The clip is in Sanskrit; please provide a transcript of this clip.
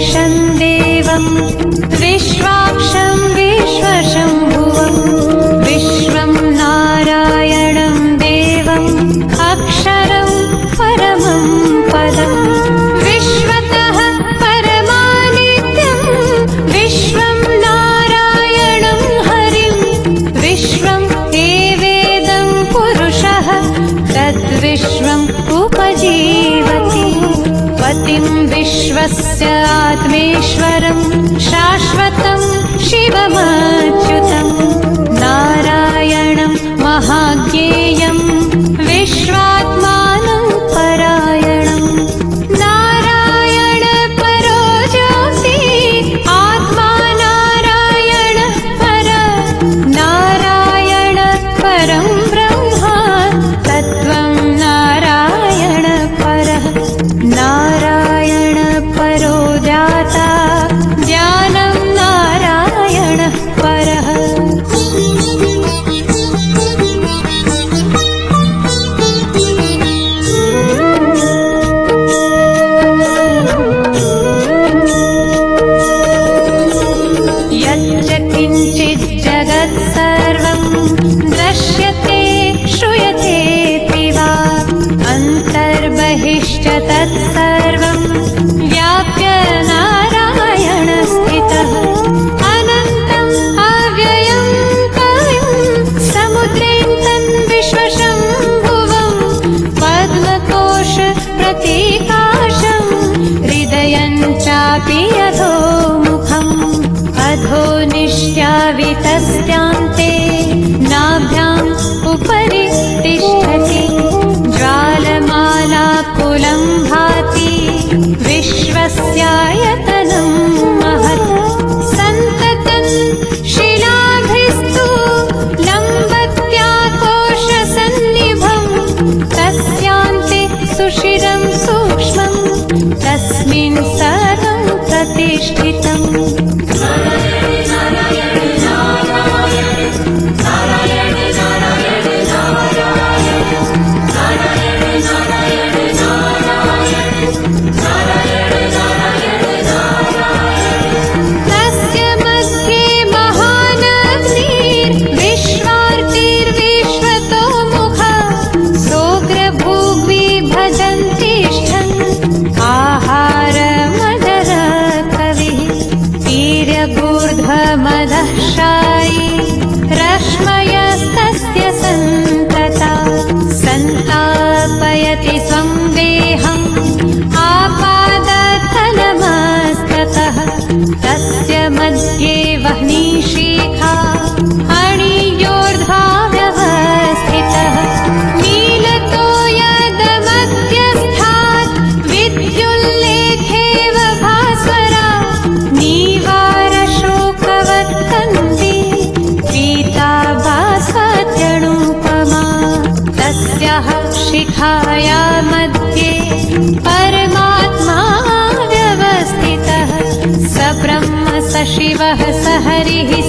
विश्वेशं देवं विश्वाक्षं विश्वशम्भुवं विश्वं नारायणं देवं अक्षरं परमं पदं विश्वतः परमानित्यं विश्वं नारायणं हरिं विश्वं एवेदं पुरुषः तद्विश्वम् उपजीवति पतिं विश्वस्य आत्मेश्वरं शाश्वतं शिवमच्युतं नारायणं महाज्ञेयं विश्वात्मानं परायणं नारायण परो ज्योति आत्मा नारायण पर नारायण परं ब्रह्म तत्त्वं नारायण परः नारायण परो ज्ञाता ज्ञानं नारायण परः यच्च किञ्चित् जगत् सर्वं दृश्यते श्रूयतेति वा अन्तर्बहिश्च तत्सर्वं व्याप्य नारायण स्थितः अनन्तम् अव्ययं कविं समुद्रेऽन्तन् विश्वशम्भुवं पद्मकोश प्रतीकाशं हृदयं चापि अधोमुखम् अधोनिश्यावितस्यान्ते नाभ्याम् उपरि तिष्ठति ज्वालमालाकुलं भाति विश्वस्यायतनं महत् सन्ततं शिलाभिस्तु लम्बत्याकोशसन्निभं तस्यान्ते सुशिरं सूक्ष्मं तस्मिन् सर्वं प्रतिष्ठितम् तस्य मध्ये महानग्निर्विश्वार्तिर्विश्वतो मुखः सोग्रभूग्वी भजन्तिष्ठन् आहारमदरकविः वीर्यगूर्ध्वमदशायी रश्मयस्तस्य सन्तता सन्तापयति स्वं देहम् आपादतलमस्ततः तस्य मध्ये वह्निशिखा अणियोर्ध्वा व्यवस्थितः नीलतो यदमध्यस्थात् विद्युल्लेखेव भास्वरा नीवारशोकवत्कन्ति पीताभास्वत्यनुपमा तस्याः शिखाया मध्ये परमात्मा व्यवस्थितः स ब्रह्म स शिवः स हरिः